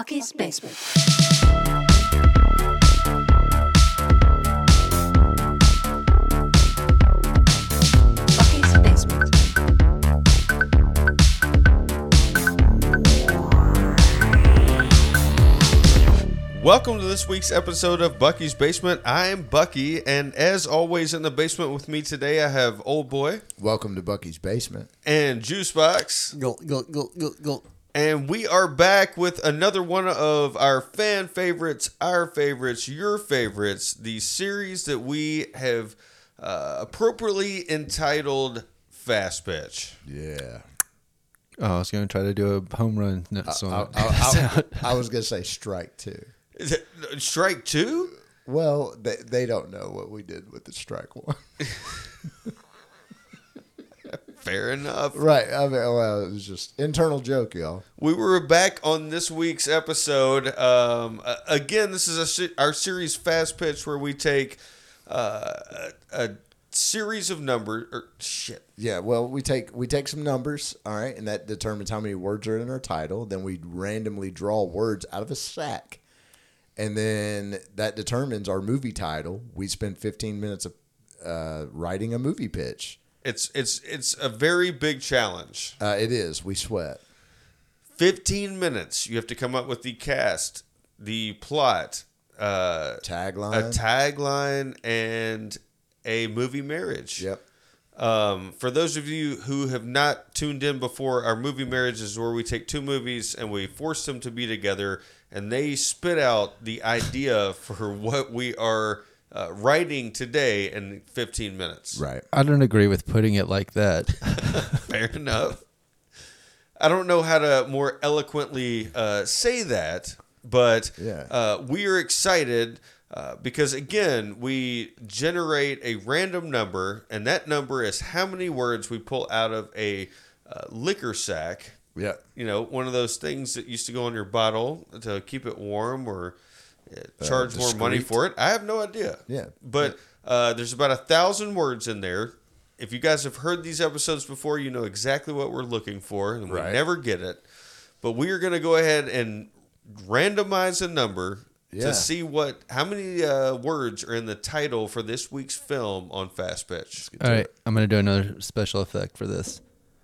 Bucky's Basement. Bucky's Basement. Welcome to this week's episode of Bucky's Basement. I'm Bucky, and as always in the basement with me today, I have Old Boy. Welcome to Bucky's Basement. And Juicebox. Go. And we are back with another one of our fan favorites, our favorites, your favorites, the series that we have appropriately entitled Fast Pitch. Yeah. Oh, I was going to try to do a home run song. I was going to say strike two. Is it strike two? Well, they don't know what we did with the strike one. Fair enough. Right. I mean, well, it was just internal joke, y'all. We were back on this week's episode. Again, this is our series Fast Pitch, where we take a series of numbers. Yeah. Well, we take some numbers, all right, and that determines how many words are in our title. Then we randomly draw words out of a sack, and then that determines our movie title. We spend 15 minutes of writing a movie pitch. It's a very big challenge. It is. We sweat. 15 minutes. You have to come up with the cast, the plot, Tagline. a tagline, and a movie marriage. Yep. For those of you who have not tuned in before, our movie marriage is where we take two movies and we force them to be together, and they spit out the idea for what we are writing today in 15 minutes. Right. I don't agree with putting it like that. Fair enough. I don't know how to more eloquently say that, but we are excited because, again, we generate a random number, and that number is how many words we pull out of a liquor sack. Yeah. You know, one of those things that used to go in your bottle to keep it warm or charge more money for it. I have no idea. Yeah. But there's about 1,000 words in there. If you guys have heard these episodes before, you know exactly what we're looking for, and we never get it. But we are going to go ahead and randomize a number to see how many words are in the title for this week's film on Fast Pitch. All right, I'm going to do another special effect for this.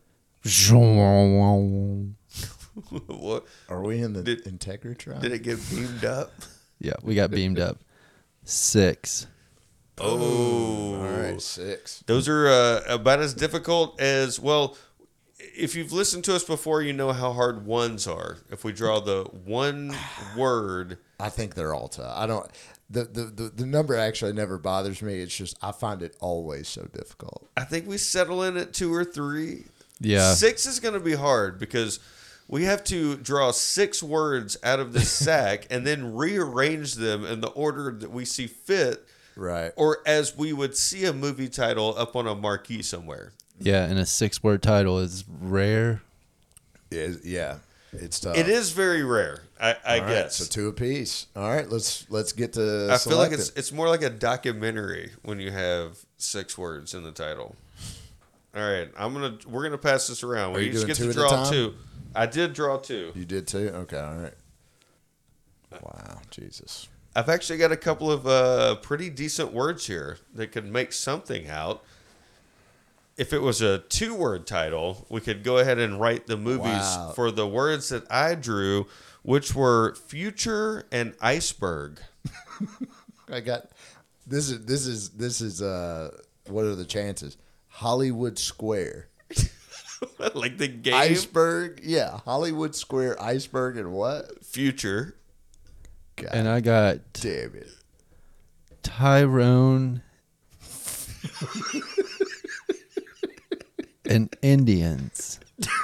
What? Are we in the Integratron? Did it get beamed up? Yeah, we got beamed up. 6. Oh. All right, 6. Those are about as difficult as, well, if you've listened to us before, you know how hard ones are. If we draw the one word. I think they're all tough. I don't. The number actually never bothers me. It's just I find it always so difficult. I think we settle in at 2 or 3. Yeah. 6 is going to be hard because we have to draw 6 words out of this sack and then rearrange them in the order that we see fit. Right. Or as we would see a movie title up on a marquee somewhere. Yeah, and a 6-word title is rare. Yeah. It's tough. It is very rare, I All right, guess. so 2 apiece. All right, let's get to. I feel like it's more like a documentary when you have 6 words in the title. All right, we're gonna pass this around. Are We you each doing get 2 to at a draw time? 2. I did draw 2. You did too. Okay. All right. Wow. Jesus. I've actually got a couple of pretty decent words here that could make something out. If it was a 2-word title, we could go ahead and write the movies for the words that I drew, which were future and iceberg. I got this is what are the chances? Hollywood Square. Like the game. Iceberg? Yeah, Hollywood Square, iceberg, and what? Future. God And I got damn it. Tyrone and Indians.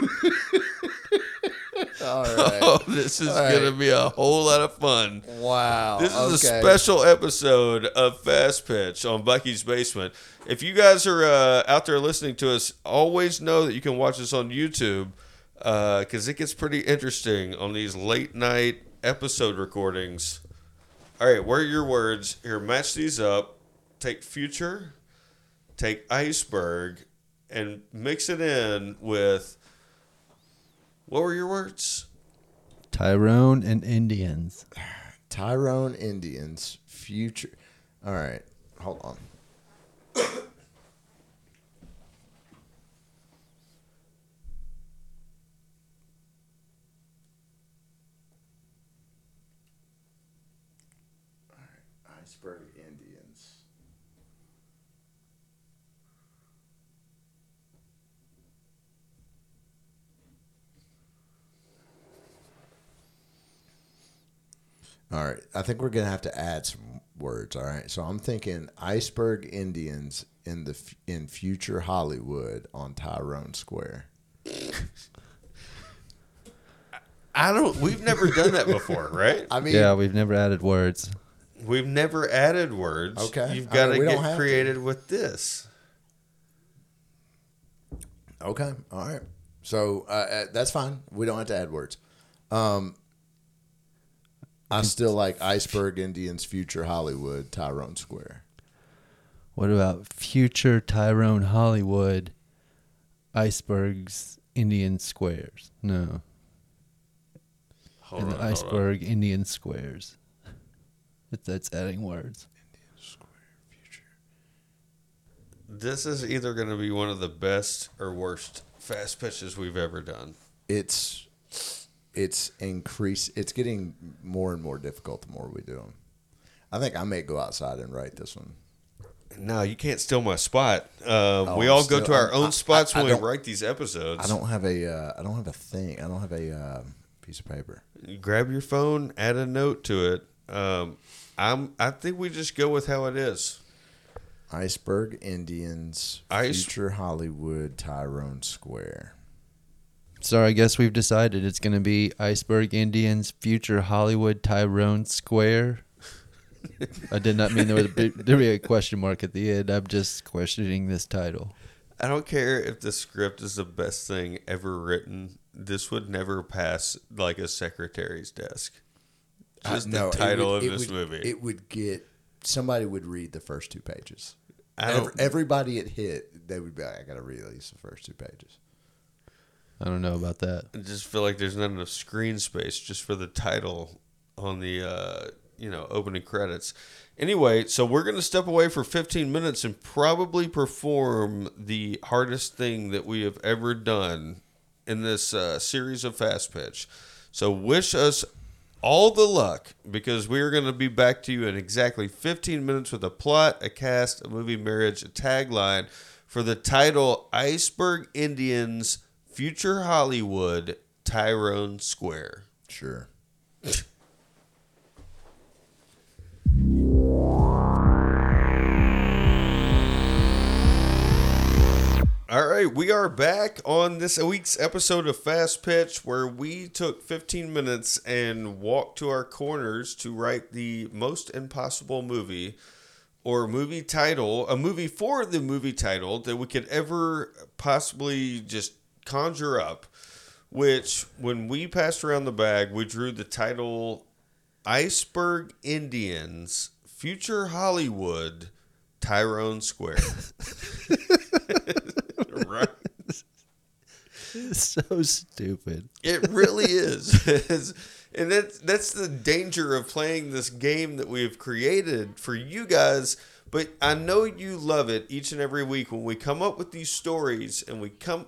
All right. Oh, this is All going to right. be a whole lot of fun. Wow. This is okay. a special episode of Fast Pitch on Bucky's Basement. If you guys are out there listening to us, always know that you can watch us on YouTube because it gets pretty interesting on these late night episode recordings. All right, what are your words? Here, match these up. Take future, take iceberg, and mix it in with, what were your words? Tyrone and Indians. Tyrone Indians future. All right, hold on. All right, Iceberg Indians. All right, I think we're gonna have to add some words. All right, so I'm thinking Iceberg Indians in future Hollywood on Tyrone Square. We've never done that before, right? I mean, Yeah, we've never added words. We've never added words. Okay. You've I got mean, to we don't get have to. creative with this. okay, all right. So that's fine. We don't have to add words. I still like Iceberg Indians future Hollywood Tyrone Square. What about future Tyrone Hollywood icebergs Indian squares? No. Hold And on, the hold on. iceberg Indian squares. That's adding words. This is either going to be one of the best or worst fast pitches we've ever done. It's increase. It's getting more and more difficult the more we do them. I think I may go outside and write this one. No, you can't steal my spot. We I'm all go still- to our I'm- own spots I when we don't- write these episodes. I don't have a thing. I don't have a piece of paper. You grab your phone, add a note to it. I think we just go with how it is. Iceberg Indians future Hollywood Tyrone Square. So I guess we've decided it's going to be Iceberg Indians future Hollywood Tyrone Square. I did not mean there'd be a question mark at the end. I'm just questioning this title. I don't care if the script is the best thing ever written. This would never pass like a secretary's desk. Just No, the title it would- of this movie. It would get somebody would read the first two pages. I don't. Everybody it hit, they would be like, I got to read at least the first 2 pages. I don't know about that. I just feel like there's not enough screen space just for the title on the opening credits. Anyway, so we're going to step away for 15 minutes and probably perform the hardest thing that we have ever done in this series of Fast Pitch. So wish us all the luck, because we are going to be back to you in exactly 15 minutes with a plot, a cast, a movie marriage, a tagline for the title Iceberg Indians Future Hollywood Tyrone Square. Sure. All right, we are back on this week's episode of Fast Pitch, where we took 15 minutes and walked to our corners to write the most impossible movie or movie title, a movie for the movie title that we could ever possibly just conjure up, which when we passed around the bag, we drew the title Iceberg Indians, Future Hollywood, Tyrone Square. Right. So stupid. It really is. And that's the danger of playing this game that we've created for you guys. But I know you love it each and every week when we come up with these stories and we come.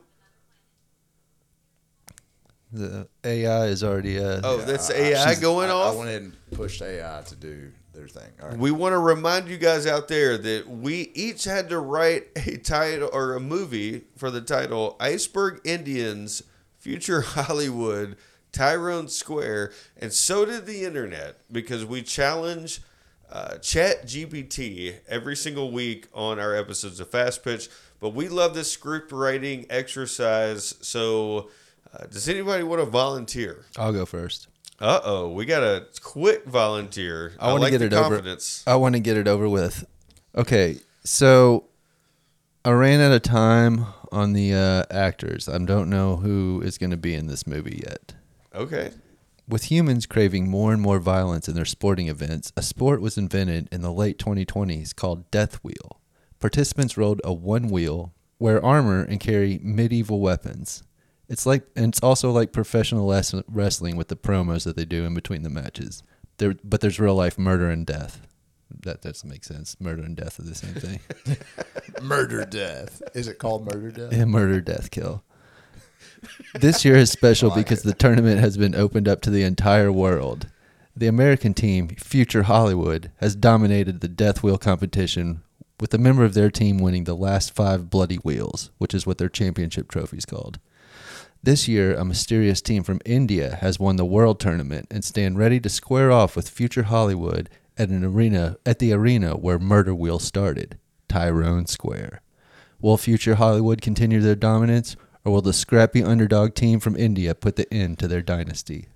The AI is already. Oh, that's AI going I off. went ahead and pushed AI to do their thing. All right. We want to remind you guys out there that we each had to write a title or a movie for the title Iceberg Indians, Future Hollywood, Tyrone Square, and so did the internet, because we challenge ChatGPT every single week on our episodes of Fast Pitch. But we love this script writing exercise. So does anybody want to volunteer? I'll go first. Uh-oh, we got a quick volunteer. I want to like get the it over. confidence. I want to get it over with. Okay, so I ran out of time on the actors. I don't know who is going to be in this movie yet. Okay. With humans craving more and more violence in their sporting events, a sport was invented in the late 2020s called Death Wheel. Participants rode a one wheel, wear armor, and carry medieval weapons. And it's also like professional wrestling with the promos that they do in between the matches. But there's real life murder and death. That doesn't make sense. Murder and death are the same thing. Murder death. Is it called murder death? Yeah, murder, death, kill. This year is special like because it. the tournament has been opened up to the entire world. The American team, Future Hollywood, has dominated the death wheel competition, with a member of their team winning the last 5 bloody wheels, which is what their championship trophy is called. This year, a mysterious team from India has won the world tournament and stand ready to square off with Future Hollywood at the arena where Murder Wheel started, Tyrone Square. Will Future Hollywood continue their dominance, or will the scrappy underdog team from India put the end to their dynasty?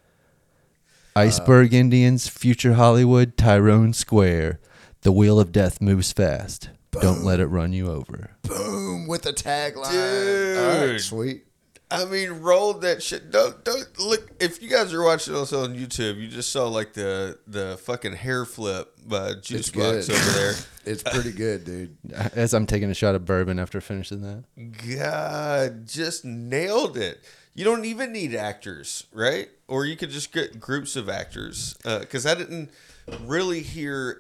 Iceberg Indians, Future Hollywood, Tyrone Square. The wheel of death moves fast. Don't let it run you over. Boom, with the tagline. Dude. All right, sweet. I mean, roll that shit. Don't look. If you guys are watching us on YouTube, you just saw like the fucking hair flip by Juice Box good. over there. It's pretty good, dude. As I'm taking a shot of bourbon after finishing that. God, just nailed it. You don't even need actors, right? Or you could just get groups of actors. Because I didn't really hear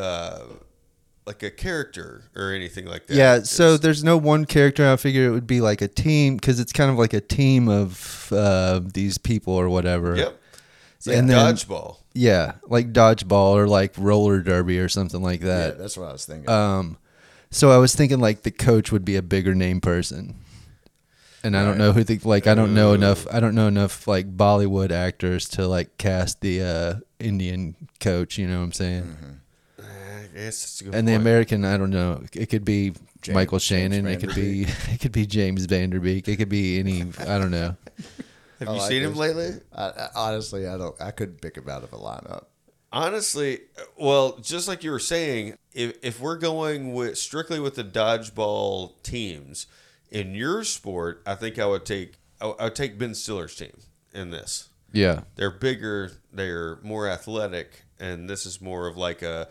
like a character or anything like that. Yeah, so Just- there's no one character. I figure it would be like a team, because it's kind of like a team of these people or whatever. Yep. It's like And then- dodgeball. Yeah, like dodgeball or like roller derby or something like Yeah, that. that's what I was thinking. So I was thinking like the coach would be a bigger name person. And I don't know who I don't know enough like Bollywood actors to like cast the Indian coach, you know what I'm saying? Mm-hmm. I guess it's a good And the point. American, I don't know. It could be Michael James Shannon, it could be James Vanderbeek, it could be any, I don't know. Have I you like seen him this. lately? Honestly, I couldn't pick him out of a lineup. Honestly, well, just like you were saying, if we're going with strictly with the dodgeball teams in your sport, I think I would take Ben Stiller's team in this. Yeah. They're bigger, they're more athletic, and this is more of like a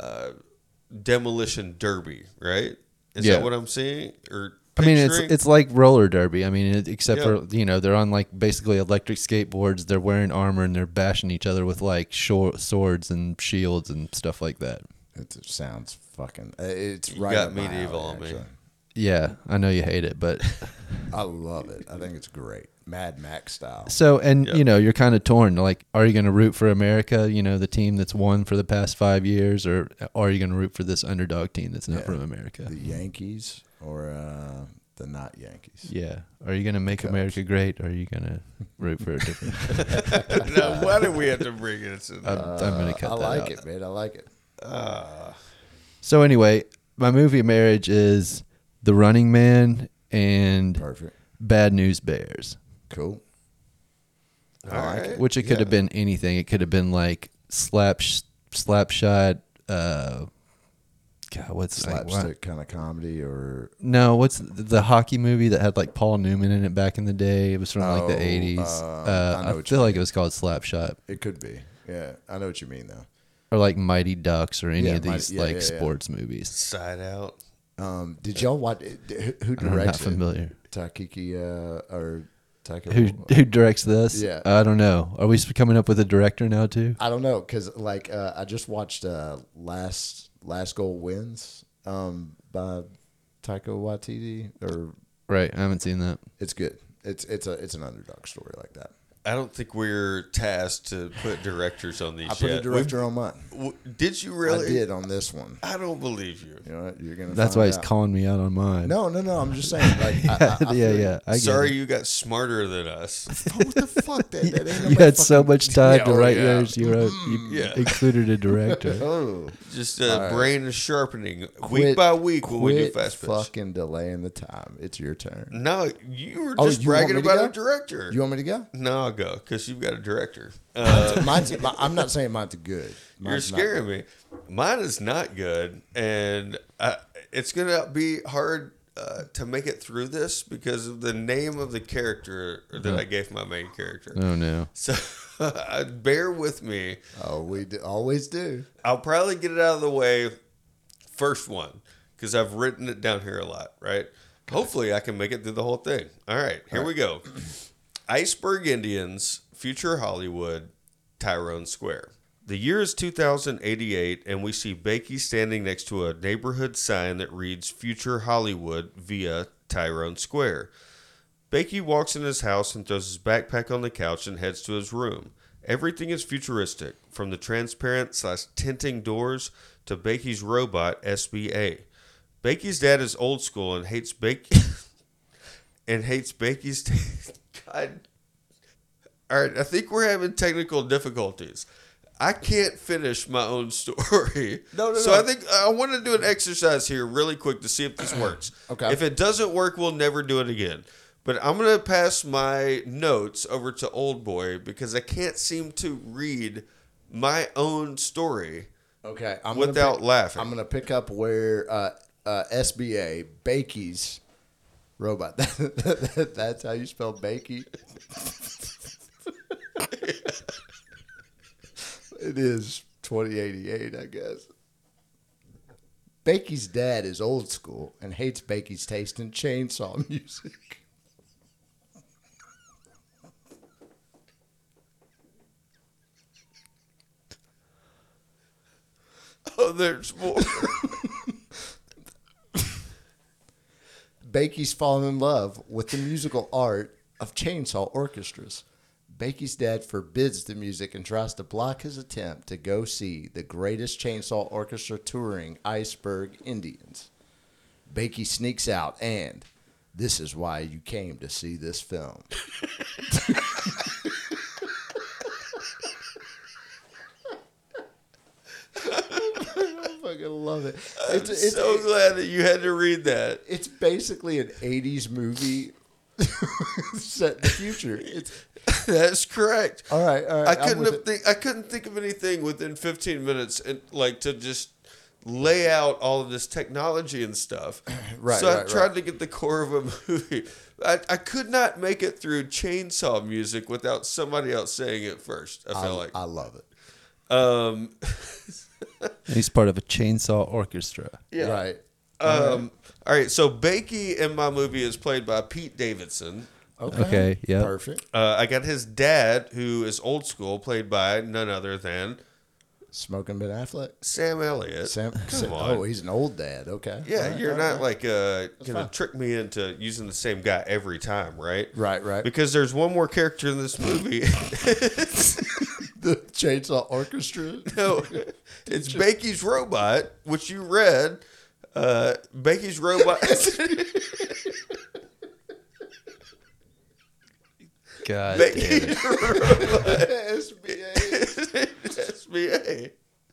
demolition derby, right? Is Yeah. that what I'm seeing? Or I mean, picturing? it's like roller derby. I mean, except Yeah. for, they're on like basically electric skateboards. They're wearing armor and they're bashing each other with like swords and shields and stuff like that. It sounds fucking. It's You right. got up my medieval alley, on me. actually. Yeah, I know you hate it, but I love it. I think it's great, Mad Max style. so, and Yeah. you're kind of torn. Like, are you going to root for America? The team that's won for the past 5 years, or are you going to root for this underdog team that's not Yeah. from America? The Yankees or the not Yankees. Yeah. Are you going to make Cubs. America great, or are you going to root for a different? Now, why do we have to bring it in? I'm going to cut I that like out. it, man. I like it. So anyway, my movie of marriage is The Running Man and Perfect. Bad News Bears, Cool. All right. which it could have been anything. It could have been like Slapshot. God, what's like, what? Slapstick kind of comedy or No, what's the hockey movie that had like Paul Newman in it back in the day? It was from like the Oh, 80s. I know I what feel you like mean. it was called Slapshot, it could be. Yeah, I know what you mean though. or like Mighty Ducks, or any Yeah, of these yeah, like yeah. sports movies. Side out. Did y'all watch? Who I'm not directs it? familiar. Taiki or Taika? Who directs this? Yeah. I don't know. Are we coming up with a director now too? I don't know because like I just watched Last Goal Wins by Taika Waititi. Or Right, I haven't seen that. it's good. It's an underdog story like that. I don't think we're tasked to put directors on these I put yet. a director on mine. Did you really? I did on this one. I don't believe you. You know what? You're gonna. That's find why he's out. calling me out on mine. No. I'm just saying. Like, I feel yeah. I get Sorry it. you got smarter than us. What the fuck? That ain't You nobody had so fucking- much time Yeah, to oh, write yeah. yours. You Yeah. included a director. Oh, Just right. brain is sharpening week Quit- by week when we do quit fast pitch. fucking delaying the time. It's your turn. No, you were Oh, just you want bragging me to about go? a director. You want me to go? No, I'll go because you've got a director. I'm not saying mine's good. You're Mine's not scaring me. Mine is not good, and it's gonna be hard to make it through this because of the name of the character that I gave my main character. Oh no. So bear with me. Oh, always do. I'll probably get it out of the way first one because I've written it down here a lot, right? Hopefully, I can make it through the whole thing. All right, here we go. Iceberg Indians, Future Hollywood, Tyrone Square. The year is 2088, and we see Bakey standing next to a neighborhood sign that reads Future Hollywood via Tyrone Square. Bakey walks in his house and throws his backpack on the couch and heads to his room. Everything is futuristic, from the transparent/tinting doors to Bakey's robot, SBA. Bakey's dad is old school and hates Bakey's God. All right, I think we're having technical difficulties. I can't finish my own story. No. So I think I want to do an exercise here really quick to see if this works. Okay. If it doesn't work, we'll never do it again. But I'm going to pass my notes over to Old Boy because I can't seem to read my own story Okay. without laughing. I'm going to pick up where SBA, Bakey's robot. That's how you spell Bakey? It is 2088, I guess. Bakey's dad is old school and hates Bakey's taste in chainsaw music. Oh, there's more. Bakey's fallen in love with the musical art of chainsaw orchestras. Bakey's dad forbids the music and tries to block his attempt to go see the greatest chainsaw orchestra touring Iceberg Indians. Bakey sneaks out, and this is why you came to see this film. I fucking love it. I'm so glad that you had to read that. It's basically an 80s movie set in the future. That's correct. All right. I couldn't think of anything within 15 minutes and like to just lay out all of this technology and stuff. Right, So I right, tried to get the core of a movie. I could not make it through chainsaw music without somebody else saying it first. I felt like. I love it. He's part of a chainsaw orchestra. Yeah. Right. All right. So Bakey in my movie is played by Pete Davidson. Okay, yeah. Perfect. I got his dad, who is old school, played by none other than Smoking Ben Affleck. Sam Elliott. Come on. Oh, he's an old dad. Okay. Yeah, All right, you're all not right. like gonna fine. trick me into using the same guy every time, right? Right. Because there's one more character in this movie. The Chainsaw Orchestra. No, it's Bakey's robot, which you read. Bakey's robot. God damn it. Bakey's robot. SBA. SBA.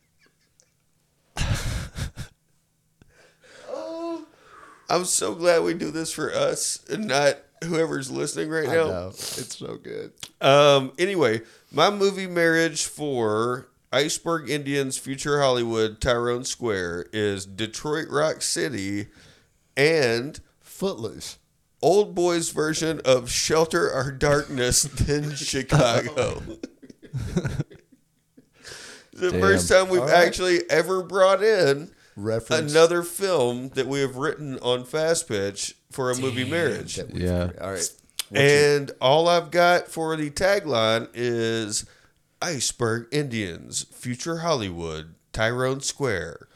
I'm so glad we do this for us and not whoever's listening right I now. know. It's so good. Anyway, my movie marriage for Iceberg Indians, Future Hollywood, Tyrone Square is Detroit Rock City and Footloose. Old Boy's version of Shelter Our Darkness than Chicago. The Damn. first time we've All right. actually ever brought in Reference. another film that we have written on Fast Pitch for a movie marriage. That we've Yeah. All right. And all I've got for the tagline is Iceberg Indians, Future Hollywood, Tyrone Square.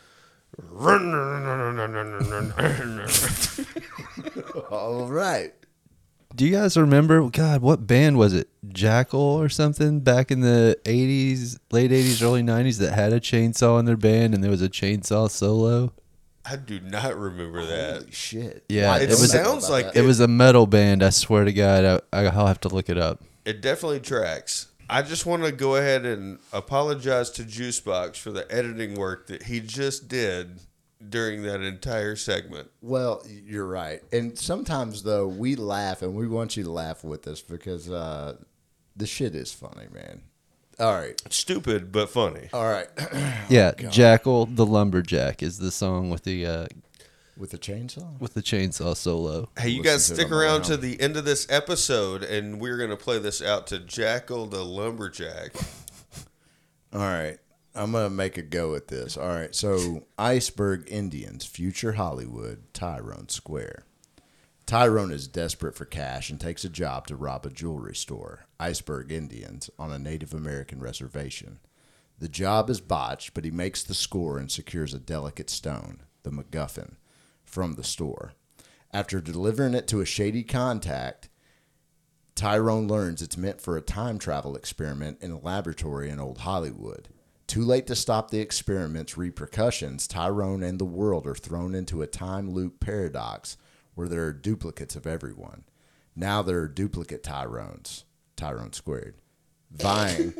All right. Do you guys remember, God, what band was it? Jackal or something back in the 80s, late 80s, early 90s that had a chainsaw in their band and there was a chainsaw solo? I do not remember that. Holy shit. Yeah, Why It don't I know sounds about like that? It was a metal band, I swear to God. I'll have to look it up. It definitely tracks. I just want to go ahead and apologize to Juicebox for the editing work that he just did during that entire segment. Well, you're right. And sometimes, though, we laugh, and we want you to laugh with us because the shit is funny, man. All right. Stupid, but funny. All right. Yeah, Jackal the Lumberjack is the song with the With the chainsaw? chainsaw solo. Hey, you Listen guys to stick them around around. to the end of this episode, and we're going to play this out to Jackal the Lumberjack. All right. I'm going to make a go at this. All right. So, Iceberg Indians, Future Hollywood, Tyrone Square. Tyrone is desperate for cash and takes a job to rob a jewelry store, Iceberg Indians, on a Native American reservation. The job is botched, but he makes the score and secures a delicate stone, the MacGuffin, from the store. After delivering it to a shady contact, Tyrone learns it's meant for a time travel experiment in a laboratory in Old Hollywood. Too late to stop the experiment's repercussions, Tyrone and the world are thrown into a time loop paradox where there are duplicates of everyone. Now there are duplicate Tyrones, Tyrone squared, vying.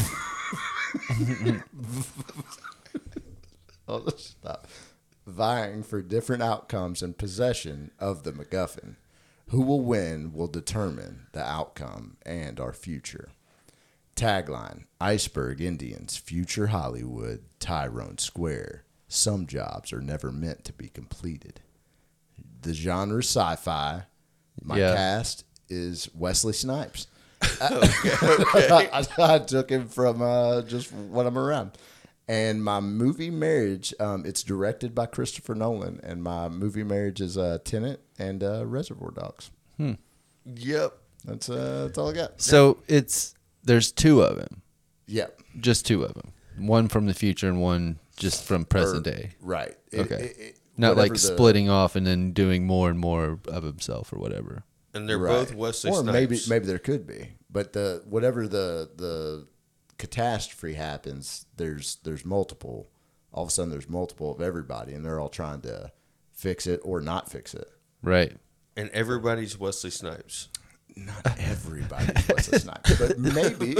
Oh, stop. Vying for different outcomes and possession of the MacGuffin. Who will win will determine the outcome and our future. Tagline: Iceberg Indians, Future Hollywood, Tyrone Square. Some jobs are never meant to be completed. The genre sci-fi. My cast is Wesley Snipes. I took him from just when I'm around. And my movie Marriage, it's directed by Christopher Nolan. And my movie Marriage is Tenet and Reservoir Dogs. Yep. That's all I got. So there's two of them, Yep. just two of them. One from the future and one just from present day. Right. Okay. Not whatever like splitting off and then doing more and more of himself or whatever. And they're Right. both Wesley or Snipes. maybe there could be, but whatever the catastrophe happens, there's multiple. All of a sudden, there's multiple of everybody, and they're all trying to fix it or not fix it. Right. And everybody's Wesley Snipes. Not everybody's Wesley Snipes, but maybe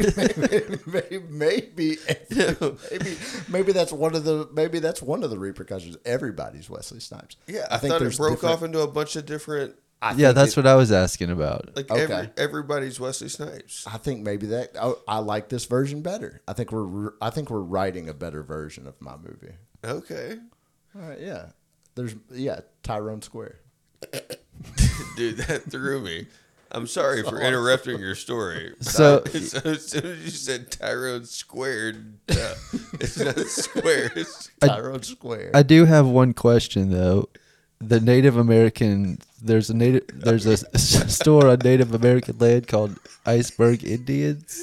that's one of the repercussions. Everybody's Wesley Snipes. Yeah, I thought it there's broke different- off into a bunch of different. Yeah, that's what I was asking about. Like Okay. everybody's Wesley Snipes. I think maybe that I like this version better. I think we're writing a better version of my movie. Okay, All right, yeah. Tyrone Square. dude, that threw me. I'm sorry for interrupting your story. So- So as soon as you said Tyrone Squared, it's not square. It's Tyrone Square. I do have one question though. The Native American, there's a store on Native American land called Iceberg Indians.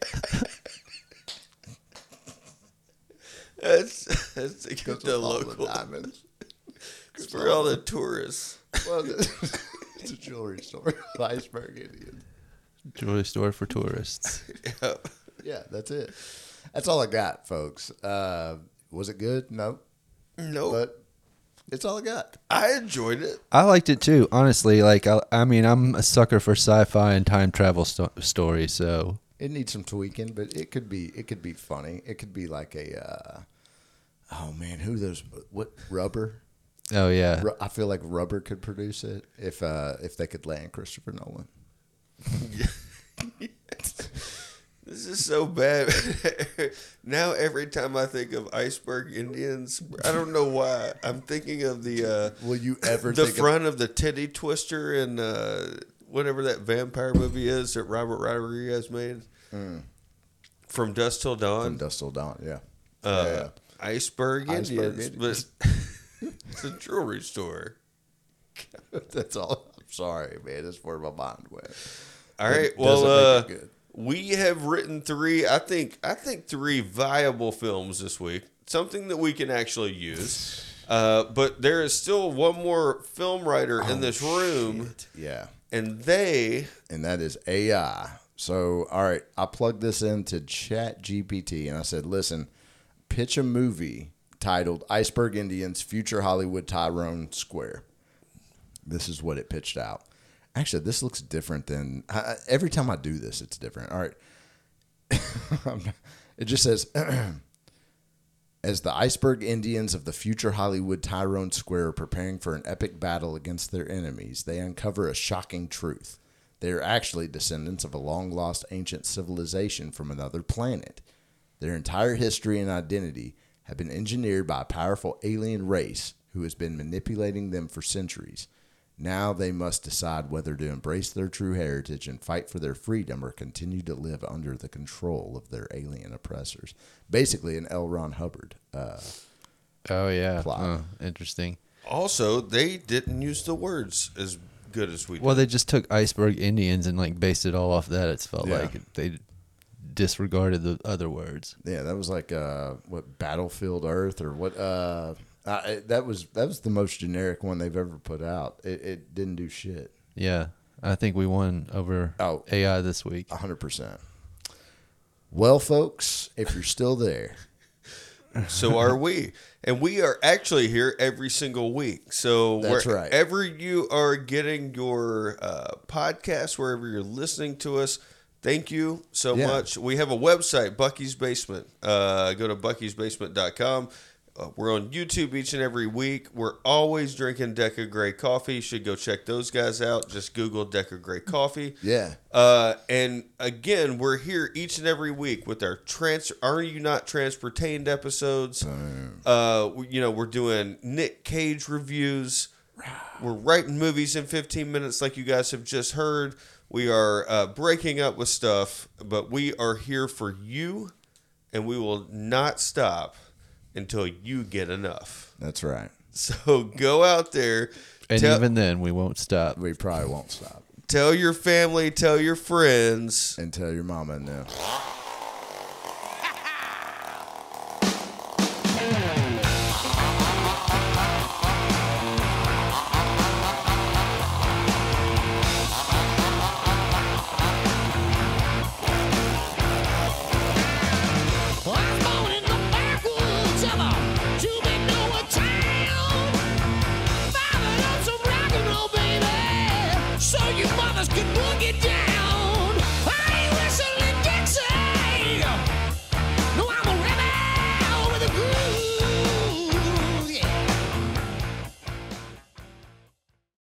that's to get Because the of all the local. diamonds. It's for all the tourists. Well, it's a jewelry store. Iceberg Indians. Jewelry store for tourists. Yeah, that's it. That's all I got, folks. Was it good? No. No, But it's all I got. I enjoyed it. I liked it too, honestly. Like, I mean, I'm a sucker for sci-fi and time travel stories. So It needs some tweaking, but it could be funny. It could be like a oh man, what Rubber? oh yeah, I feel like Rubber could produce it if they could land Christopher Nolan. This is so bad. Now every time I think of Iceberg Indians, I don't know why. I'm thinking of the Will you ever the think front of the titty twister and whatever that vampire movie is that Robert Rodriguez made. From Dusk Till Dawn. From Dusk Till Dawn? Yeah. Iceberg Iceberg Indians, but it's a jewelry store. That's all. I'm sorry, man. That's where my mind went. All right. Doesn't Well, make it good. we have written three. I think three viable films this week. Something that we can actually use. But there is still one more film writer in this room, Shit. Yeah. and that is AI. So, all right, I plugged this into ChatGPT and I said, listen, pitch a movie titled Iceberg Indians, Future Hollywood, Tyrone Square. This is what it pitched out. Actually, this looks different than every time I do this, it's different. All right. It just says, as the Iceberg Indians of the future Hollywood Tyrone Square are preparing for an epic battle against their enemies, they uncover a shocking truth. They are actually descendants of a long-lost ancient civilization from another planet. Their entire history and identity have been engineered by a powerful alien race who has been manipulating them for centuries. Now they must decide whether to embrace their true heritage and fight for their freedom or continue to live under the control of their alien oppressors. Basically, an L. Ron Hubbard. oh yeah, Plot. interesting. also they didn't use the words as good as we do. Well, they just took Iceberg Indians and like based it all off that. It felt Yeah. like they disregarded the other words. Yeah, that was like what Battlefield Earth or what? That was the most generic one they've ever put out. It didn't do shit. Yeah, I think we won over Oh. AI this week. 100%. Well, folks, if you're still there, So are we. And we are actually here every single week. So That's right. wherever you are getting your podcast, wherever you're listening to us, thank you so Yeah. much. We have a website, Bucky's Basement. Go to buckysbasement.com. We're on YouTube each and every week. We're always drinking Deca Grey coffee. You should go check those guys out. Just Google Deca Grey coffee. yeah, And again, we're here each and every week with our Are You Not Transportained episodes. We're doing Nick Cage reviews. We're writing movies in 15 minutes like you guys have just heard. We are breaking up with stuff, but we are here for you, and we will not stop until you get enough. that's right. So go out there. And tell- even then, we won't stop. We probably won't stop. Tell your family, tell your friends. And tell your mama no.